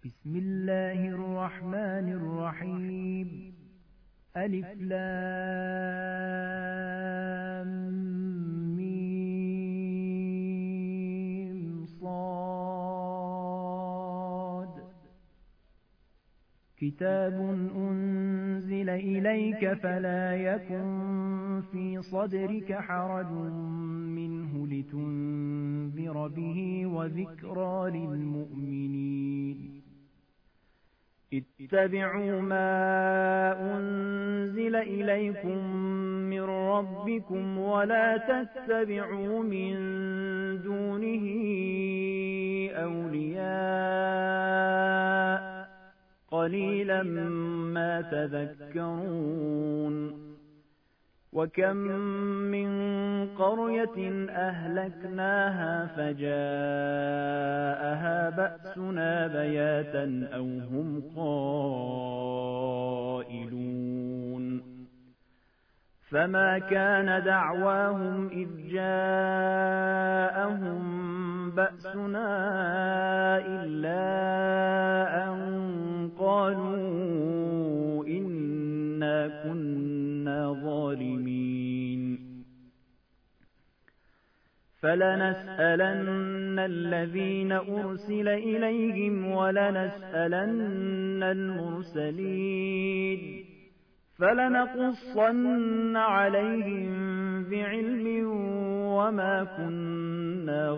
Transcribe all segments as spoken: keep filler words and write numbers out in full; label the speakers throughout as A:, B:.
A: بسم الله الرحمن الرحيم ألف لام ميم صاد كتاب أنزل إليك فلا يكن في صدرك حرج منه لتنذر به وذكرى للمؤمنين اتبعوا ما أنزل إليكم من ربكم ولا تتبعوا من دونه أولياء قليلا ما تذكرون وكم من قرية أهلكناها فجاءها بأسنا بياتا أو هم قائلون فما كان دعواهم إذ جاءهم بأسنا إلا أن قالوا إنا كنا ظالمين فلنسألن الذين أرسل إليهم ولنسألن المرسلين فلنقصن عليهم بعلم وما كنا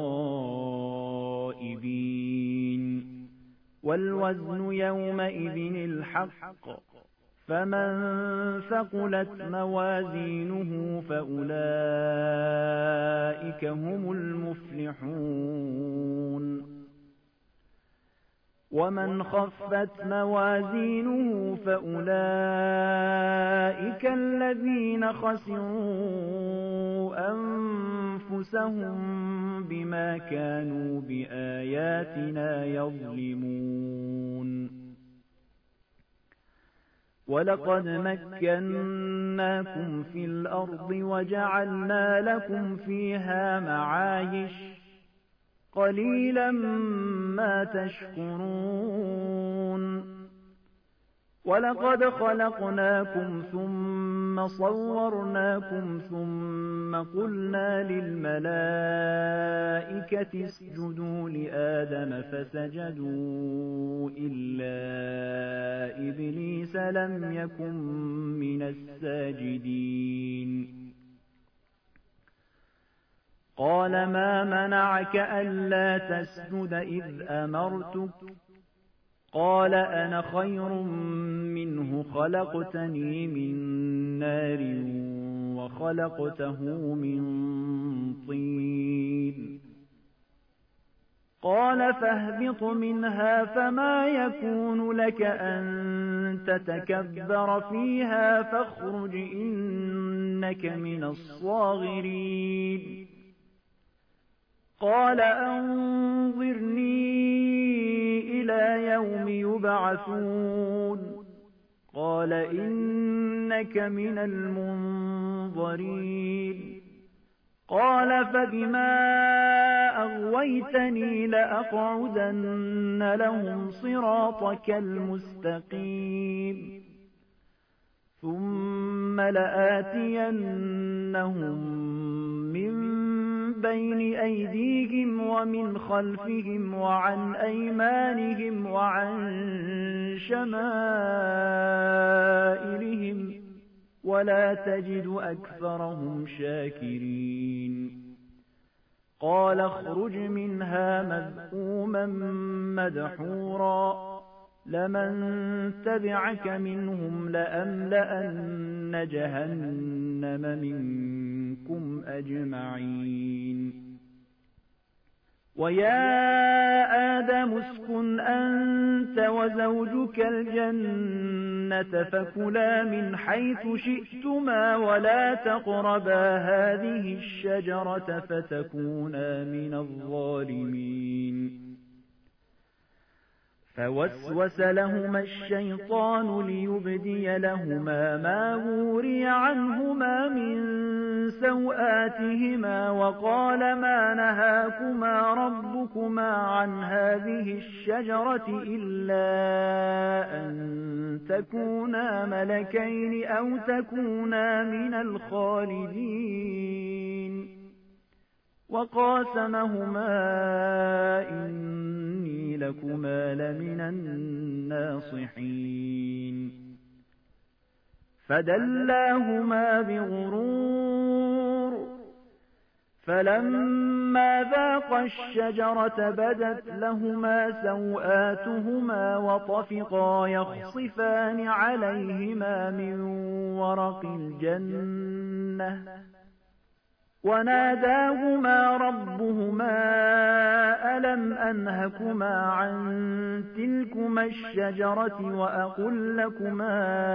A: غائبين والوزن يومئذ الحق فمن ثقلت موازينه فأولئك هم المفلحون ومن خفت موازينه فأولئك الذين خسروا أنفسهم بما كانوا بآياتنا يظلمون ولقد مكناكم في الأرض وجعلنا لكم فيها معايش قليلا ما تشكرون ولقد خلقناكم ثم صورناكم ثم قلنا للملائكة اسجدوا لآدم فسجدوا إلا إبليس لم يكن من الساجدين قال ما منعك ألا تسجد إذ أمرتك قال أنا خير منه خلقتني من نار وخلقته من طين قال فاهبط منها فما يكون لك أن تتكبر فيها فاخرج إنك من الصاغرين قال أنظرني إلى يوم يبعثون قال إنك من المنظرين قال فبما أغويتني لأقعدن لهم صراطك المستقيم ثم لآتينهم من بين أيديهم ومن خلفهم وعن أيمانهم وعن شمائلهم ولا تجد أكثرهم شاكرين قال اخرج منها مذءوما مدحورا لمن تبعك منهم لأملأن جهنم منكم أجمعين ويا آدم اسكن أنت وزوجك الجنة فكلا من حيث شئتما ولا تقربا هذه الشجرة فتكونا من الظالمين فوسوس لهما الشيطان ليبدي لهما ما وري عنهما من سوآتهما وقال ما نهاكما ربكما عن هذه الشجرة إلا أن تكونا ملكين أو تكونا من الخالدين وقاسمهما إني لكما لمن الناصحين فدلاهما بغرور فلما ذاقا الشجرة بدت لهما سوآتهما وطفقا يخصفان عليهما من ورق الجنة وناداهما ربهما ألم أنهكما عن تلكما الشجرة وأقل لكما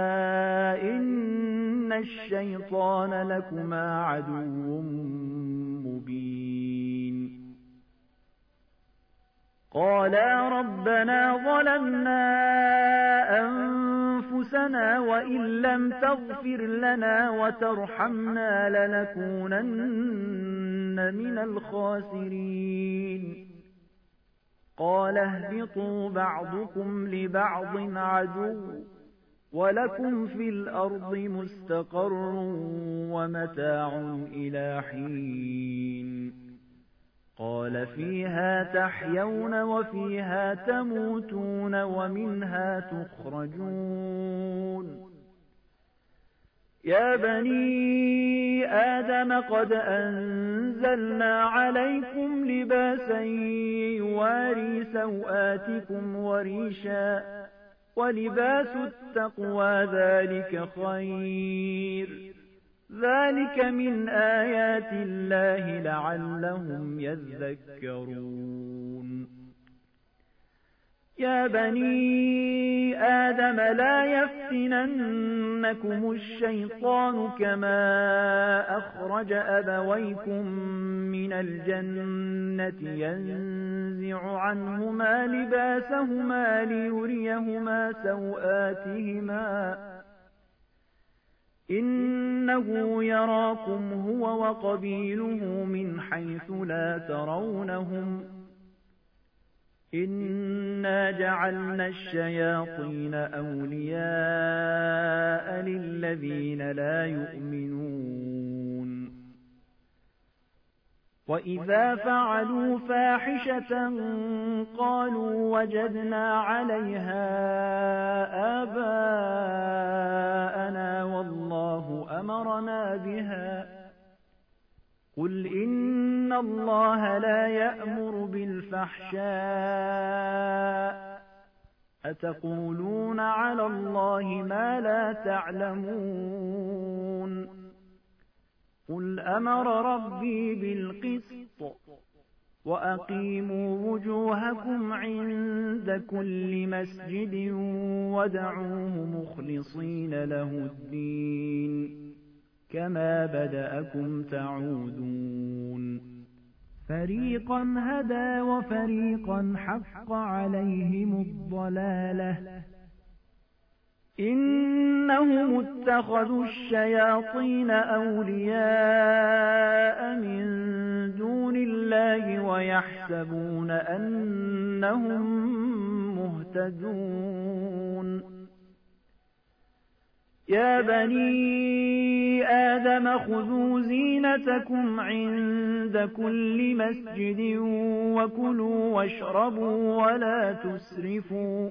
A: إن الشيطان لكما عدو مبين قالا ربنا ظلمنا أنفسنا وإن لم تغفر لنا وترحمنا لنكونن من الخاسرين قال اهبطوا بعضكم لبعض عدو ولكم في الأرض مستقر ومتاع إلى حين قال فيها تحيون وفيها تموتون ومنها تخرجون يا بني آدم قد أنزلنا عليكم لباسا يواري سوآتكم وريشا ولباس التقوى ذلك خير ذلك من آيات الله لعلهم يذكرون يا بني آدم لا يفتننكم الشيطان كما أخرج أبويكم من الجنة ينزع عنهما لباسهما ليريهما سوآتهما إنه يراكم هو وقبيله من حيث لا ترونهم إنا جعلنا الشياطين أولياء للذين لا يؤمنون وإذا فعلوا فاحشة قالوا وجدنا عليها آباءنا والله أمرنا بها قل إن الله لا يأمر بالفحشاء أتقولون على الله ما لا تعلمون قل أمر ربي بالقسط وأقيموا وجوهكم عند كل مسجد ودعوه مخلصين له الدين كما بدأكم تعودون فريقا هدى وفريقا حق عليهم الضلالة إنهم اتخذوا الشياطين أولياء من دون الله ويحسبون أنهم مهتدون يا بني آدم خذوا زينتكم عند كل مسجد وكلوا واشربوا ولا تسرفوا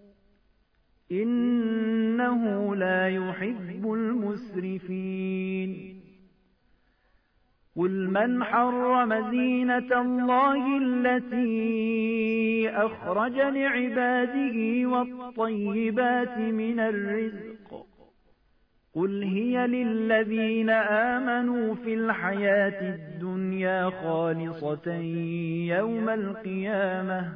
A: إنه لا يحب المسرفين قل من حرم زينة الله التي أخرج لعباده والطيبات من الرزق قل هي للذين آمنوا في الحياة الدنيا خالصة يوم القيامة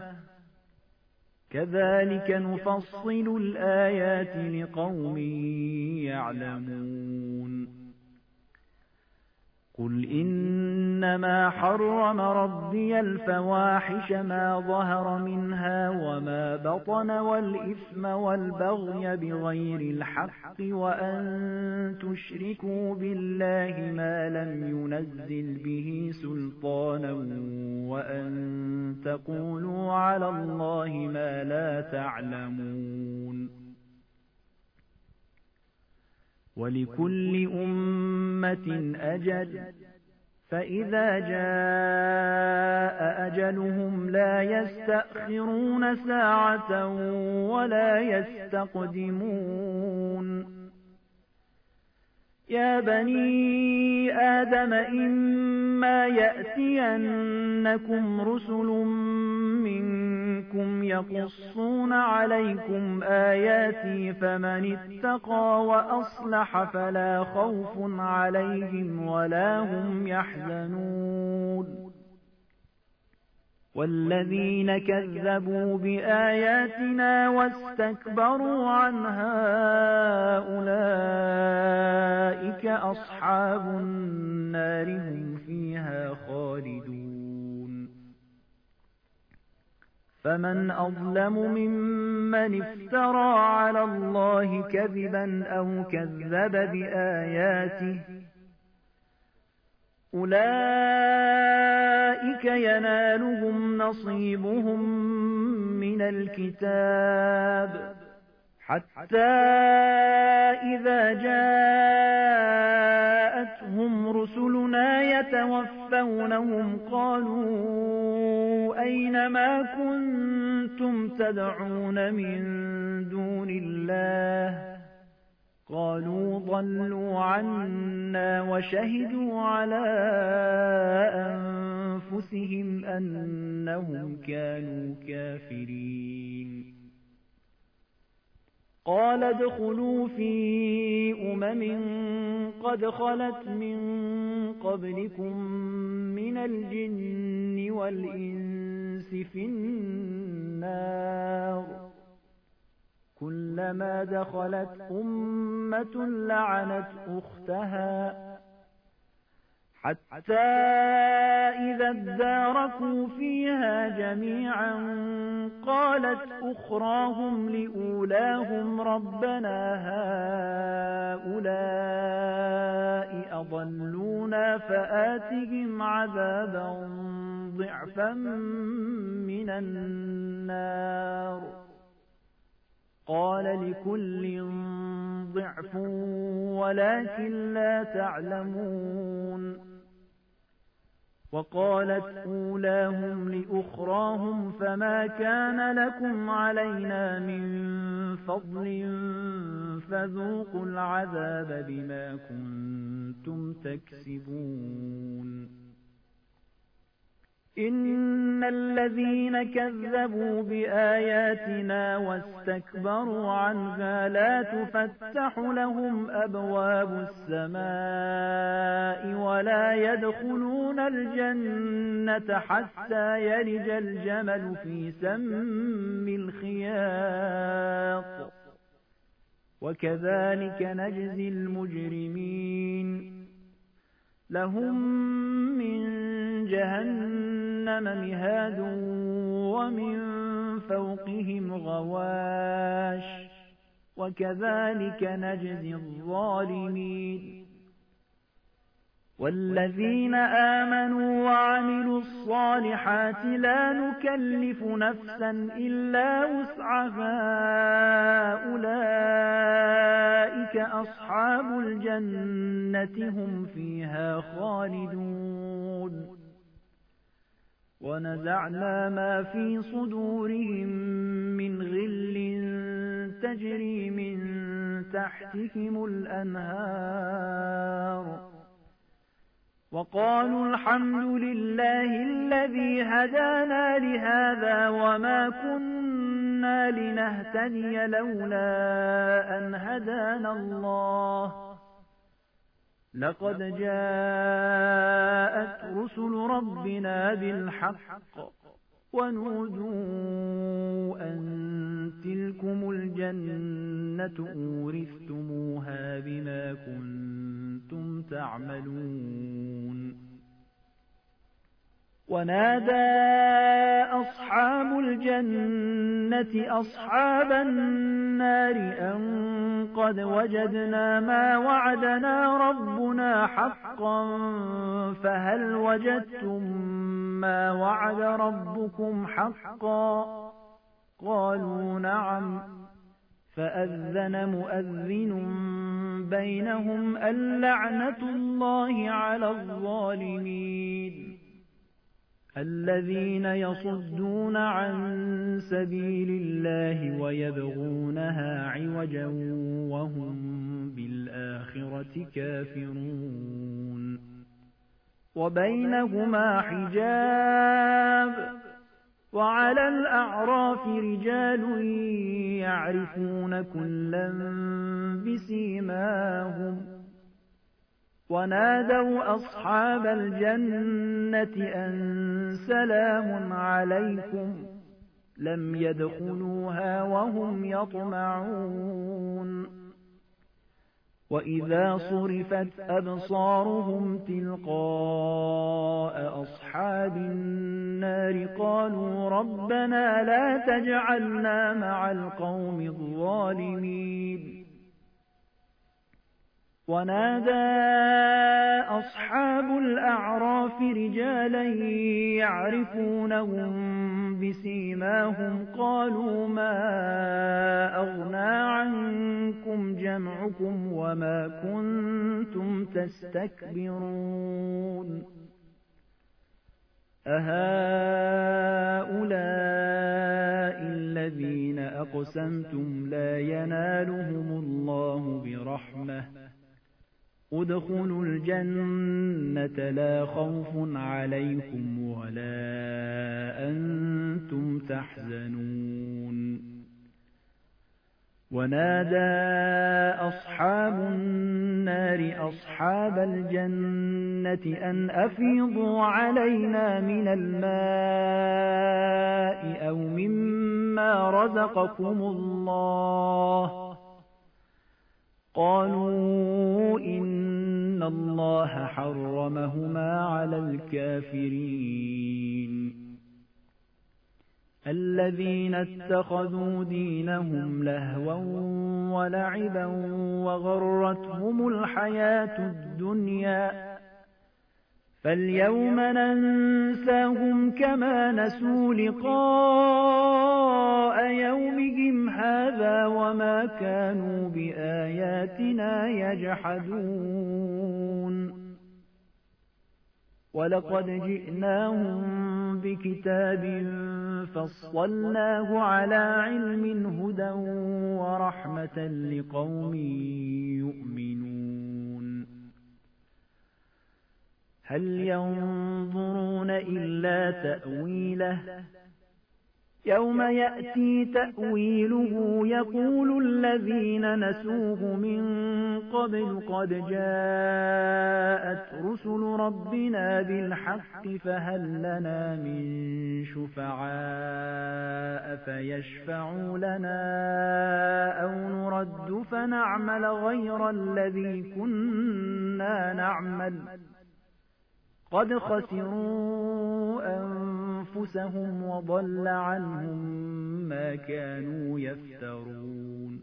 A: كذلك نفصل الآيات لقوم يعلمون قل إنما حرم ربي الفواحش ما ظهر منها وما بطن والإثم والبغي بغير الحق وأن تشركوا بالله ما لم ينزل به سلطانا وأن تقولوا على الله ما لا تعلمون ولكل أمة أجل فإذا جاء أجلهم لا يستأخرون ساعة ولا يستقدمون يا بني آدم إما يأتينكم رسل منكم يقصون عليكم آياتي فمن اتقى وأصلح فلا خوف عليهم ولا هم يحزنون والذين كذبوا بآياتنا واستكبروا عنها أولئك أصحاب النار هم فيها خالدون فمن أظلم ممن افترى على الله كذبا أو كذب بآياته أولئك ينالهم نصيبهم من الكتاب حتى إذا جاءتهم رسلنا يتوفونهم قالوا أين ما كنتم تدعون من دون الله قالوا ضلوا عنا وشهدوا على أنفسهم أنهم كانوا كافرين قال ادخلوا في أمم قد خلت من قبلكم من الجن والإنس في النار كلما دخلت أمة لعنت أختها حتى إذا اداركوا فيها جميعا قالت أخراهم لأولاهم ربنا هؤلاء أضلونا فآتهم عذابا ضعفا من النار قال لكل ضعف ولكن لا تعلمون وقالت أولاهم لأخراهم فما كان لكم علينا من فضل فذوقوا العذاب بما كنتم تكسبون إن الذين كذبوا بآياتنا واستكبروا عنها لا تفتح لهم أبواب السماء ولا يدخلون الجنة حتى يلج الجمل في سم الخياط وكذلك نجزي المجرمين لهم من جهنم مهاد ومن فوقهم غواش وكذلك نجزي الظالمين والذين آمنوا وعملوا الصالحات لا نكلف نفسا إلا وسعها أولئك أصحاب الجنة هم فيها خالدون ونزعنا ما في صدورهم من غل تجري من تحتهم الأنهار وقالوا الحمد لله الذي هدانا لهذا وما كنا لنهتدي لولا أن هدانا الله لقد جاءت رسل ربنا بالحق ونودوا أن تلكم الجنة أورثتموها بما كنتم كنتم تعملون ونادى أصحاب الجنة أصحاب النار أن قد وجدنا ما وعدنا ربنا حقا فهل وجدتم ما وعد ربكم حقا قالوا نعم فأذن مؤذن بينهم اللعنة الله على الظالمين الذين يصدون عن سبيل الله ويبغونها عوجا وهم بالآخرة كافرون وبينهما حجاب وعلى الأعراف رجال يعرفون كلا بسيماهم ونادوا أصحاب الجنة أن سلام عليكم لم يدخلوها وهم يطمعون وإذا صرفت أبصارهم تلقاء أصحاب النار قالوا ربنا لا تجعلنا مع القوم الظالمين ونادى أصحاب الأعراف رجالا يعرفونهم بسيماهم قالوا ما أغنى عنكم جمعكم وما كنتم تستكبرون أهؤلاء الذين أقسمتم لا ينالهم الله برحمة ادخلوا الجنة لا خوف عليكم ولا أنتم تحزنون ونادى أصحاب النار أصحاب الجنة أن أفيضوا علينا من الماء أو مما رزقكم الله قالوا إن الله حرمهما على الكافرين الذين اتخذوا دينهم لهوا ولعبا وغرتهم الحياة الدنيا فاليوم ننساهم كما نسوا لقاء يومهم هذا وما كانوا بآياتنا يجحدون ولقد جئناهم بكتاب فصلناه على علم هدى ورحمة لقوم يؤمنون هل ينظرون إلا تأويله يوم يأتي تأويله يقول الذين نسوه من قبل قد جاءت رسل ربنا بالحق فهل لنا من شفعاء فيشفعوا لنا أو نرد فنعمل غير الذي كنا نعمل قد خسروا أنفسهم وضل عنهم ما كانوا يفترون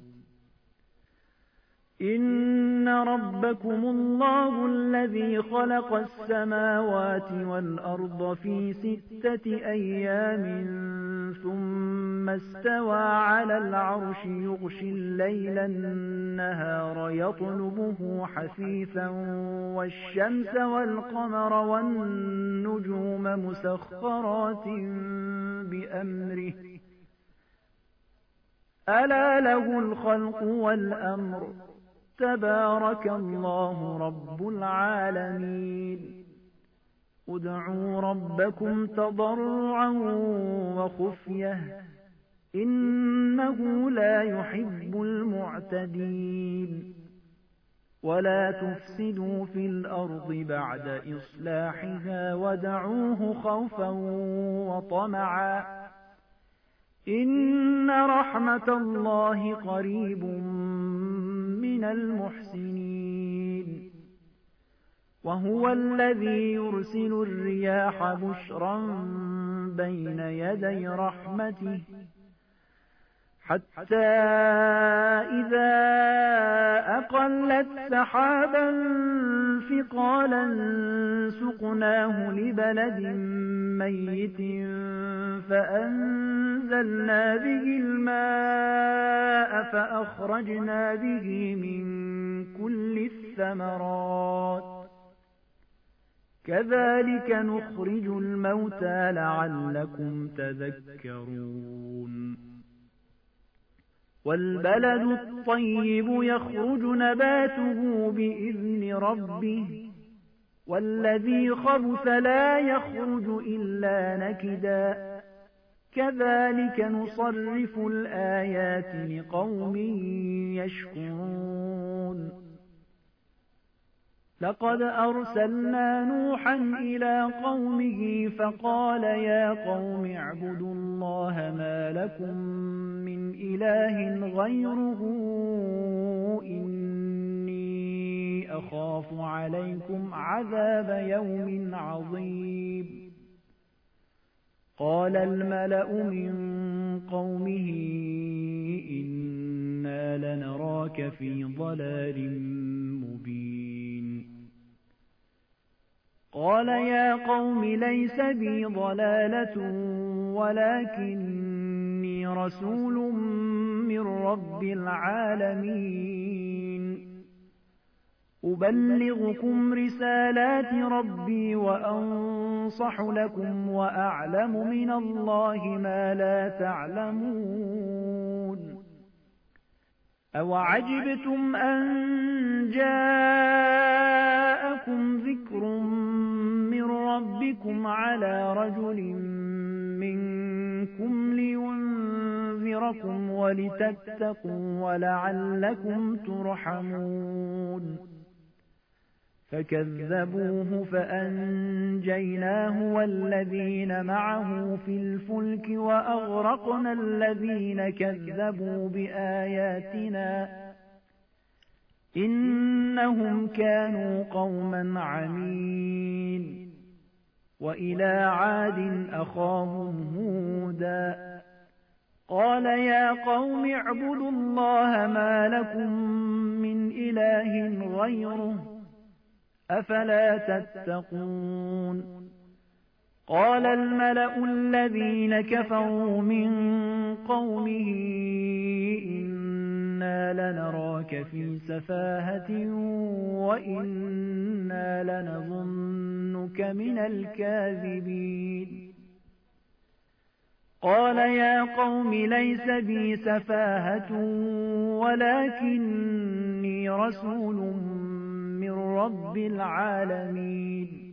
A: إن ربكم الله الذي خلق السماوات والأرض في ستة أيام ثم استوى على العرش يغشي الليل النهار يطلبه حثيثا والشمس والقمر والنجوم مسخرات بأمره ألا له الخلق والأمر تبارك الله رب العالمين ادعوا ربكم تضرعا وخفية إنه لا يحب المعتدين ولا تفسدوا في الأرض بعد إصلاحها ودعوه خوفا وطمعا إن رحمة الله قريب من المحسنين وهو الذي يرسل الرياح بشرا بين يدي رحمته حتى إذا أقلت سحابا ثقالا سقناه لبلد ميت فأنزلنا به الماء فأخرجنا به من كل الثمرات كذلك نخرج الموتى لعلكم تذكرون والبلد الطيب يخرج نباته بإذن ربه والذي خبث لا يخرج إلا نكدا كذلك نصرف الآيات لقوم يشكرون لقد أرسلنا نوحا إلى قومه فقال يا قوم اعبدوا الله ما لكم من إله غيره إني أخاف عليكم عذاب يوم عظيم قال الملأ من قومه إنا لنراك في ضلال مبين قال يا قوم ليس بي ضلالة ولكني رسول من رب العالمين أبلغكم رسالات ربي وأنصح لكم وأعلم من الله ما لا تعلمون أوعجبتم أن جاءكم ذكر من ربكم على رجل منكم لينذركم ولتتقوا ولعلكم ترحمون فكذبوه فأنجيناه والذين معه في الفلك وأغرقنا الذين كذبوا بآياتنا إنهم كانوا قوما عمين وإلى عاد أخاهم هودا قال يا قوم اعبدوا الله ما لكم من إله غيره أفلا تتقون قال الملأ الذين كفروا من قومه إنا لنراك في سفاهة وإنا لنظنك من الكاذبين قال يا قوم ليس بي سفاهة ولكني رسول من رب العالمين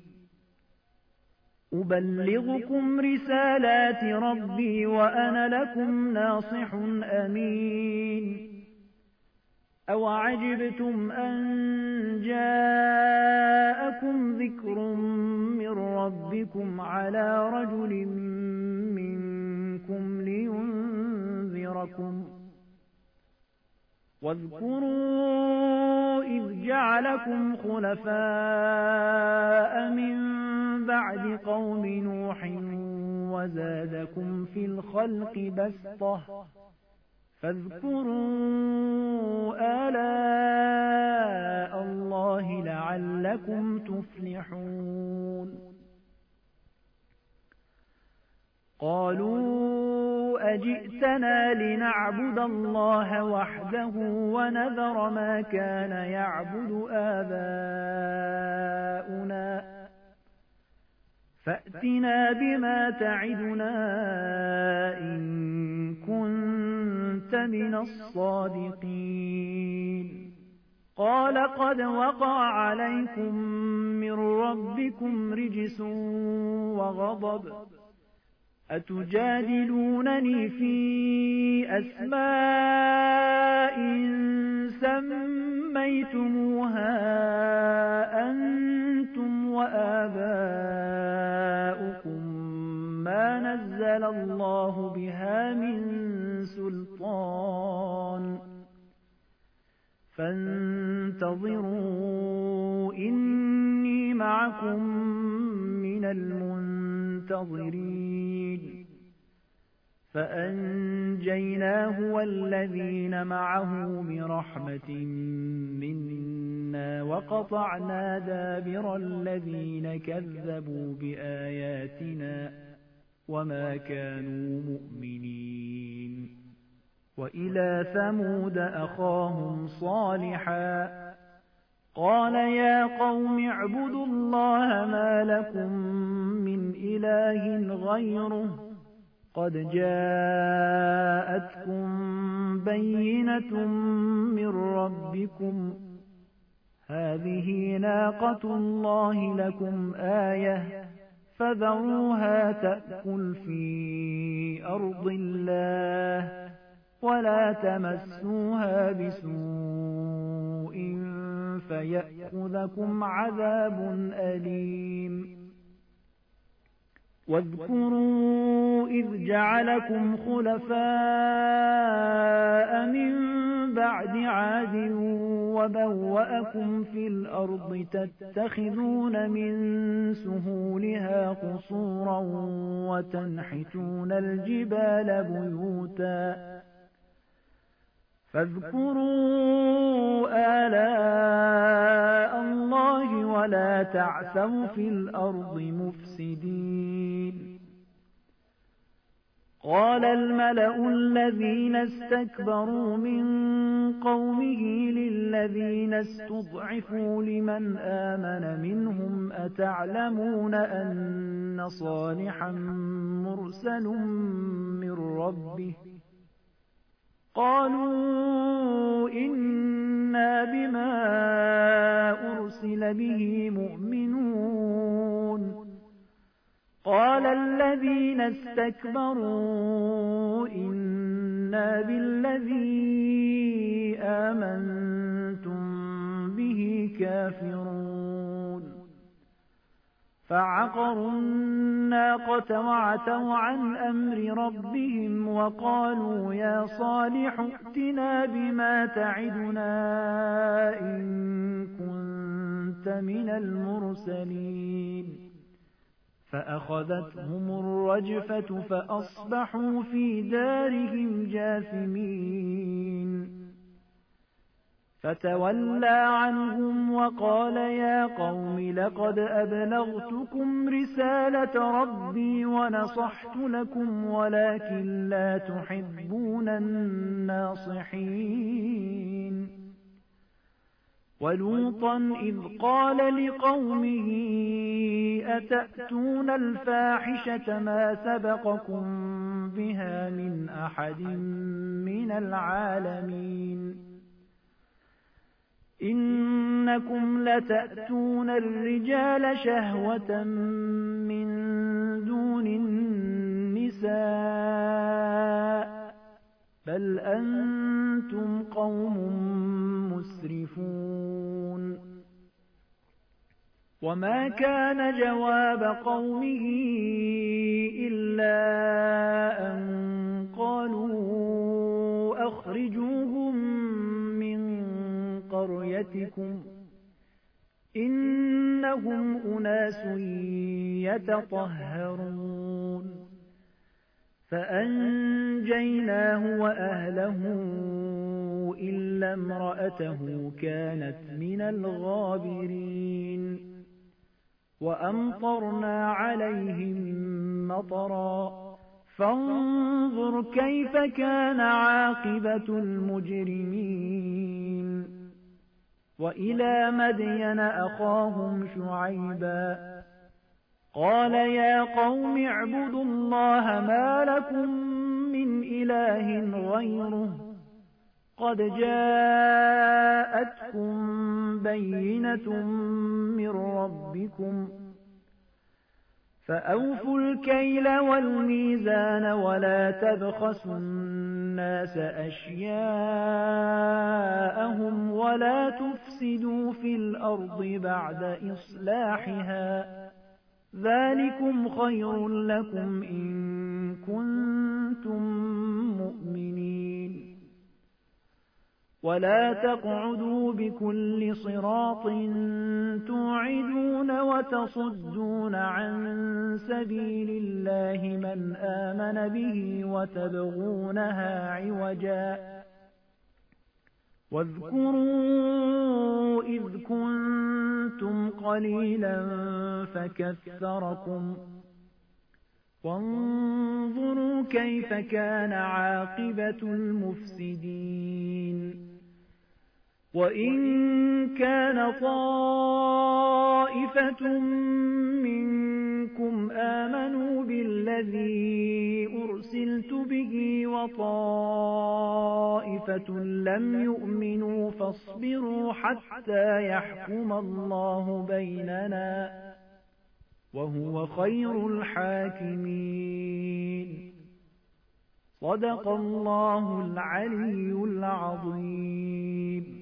A: أبلغكم رسالات ربي وأنا لكم ناصح أمين أوعجبتم أن جاءكم ذكر من ربكم على رجل منكم لينذركم واذكروا إذ جعلكم خلفاء من بعد قوم نوح وزادكم في الخلق بسطة فاذكروا آلاء الله لعلكم تفلحون قالوا أجئتنا لنعبد الله وحده ونذر ما كان يعبد آباؤنا فأتنا بما تعدنا إن كنت من الصادقين قال قد وقع عليكم من ربكم رجس وغضب أتجادلونني في أسماء سميتموها أنتم وآباؤكم ما نزل الله بها من سلطان فانتظروا إني معكم من المنتظرين فأنجيناه والذين معه برحمة منا وقطعنا دابر الذين كذبوا بآياتنا وما كانوا مؤمنين وإلى ثمود أخاهم صالحا قال يا قوم اعبدوا الله ما لكم من إله غيره قد جاءتكم بينة من ربكم هذه ناقة الله لكم آية فذروها تأكل في أرض الله ولا تمسوها بسوء فيأخذكم عذاب أليم واذكروا إذ جعلكم خلفاء من بعد عاد وبوأكم في الأرض تتخذون من سهولها قصورا وتنحتون الجبال بيوتا فاذكروا آلاء الله ولا تعثوا في الأرض مفسدين قال الملأ الذين استكبروا من قومه للذين استضعفوا لمن آمن منهم أتعلمون أن صالحا مرسل من ربه قالوا إنا بما أرسل به مؤمنون قال الذين استكبروا إنا بالذي آمنتم به كافرون فعقروا الناقة وعتوا عن أمر ربهم وقالوا يا صالح ائتنا بما تعدنا إن كنت من المرسلين فأخذتهم الرجفة فأصبحوا في دارهم جاثمين فتولى عنهم وقال يا قوم لقد أبلغتكم رسالة ربي ونصحت لكم ولكن لا تحبون الناصحين ولوطا إذ قال لقومه أتأتون الفاحشة ما سبقكم بها من أحد من العالمين إنكم لتأتون الرجال شهوة من دون النساء بل أنتم قوم مسرفون وما كان جواب قومه إلا أن قالوا أخرجوهم من قريتكم إنهم أناس يتطهرون فأنجيناه وأهله إلا امرأته كانت من الغابرين وأمطرنا عليهم مطرا فانظر كيف كان عاقبة المجرمين وإلى مدين أخاهم شعيبا قال يا قوم اعبدوا الله ما لكم من إله غيره قد جاءتكم بينة من ربكم فأوفوا الكيل والميزان ولا تبخسوا الناس أشياءهم ولا تفسدوا في الأرض بعد إصلاحها ذلكم خير لكم إن كنتم مؤمنين ولا تقعدوا بكل صراط توعدون وتصدون عن سبيل الله من آمن به وتبغونها عوجا واذكروا إذ كنتم قليلا فكثركم وانظروا كيف كان عاقبة المفسدين وإن كان طائفة منكم آمنوا بالذي أرسلت به وطائفة لم يؤمنوا فاصبروا حتى يحكم الله بيننا وهو خير الحاكمين صدق الله العلي العظيم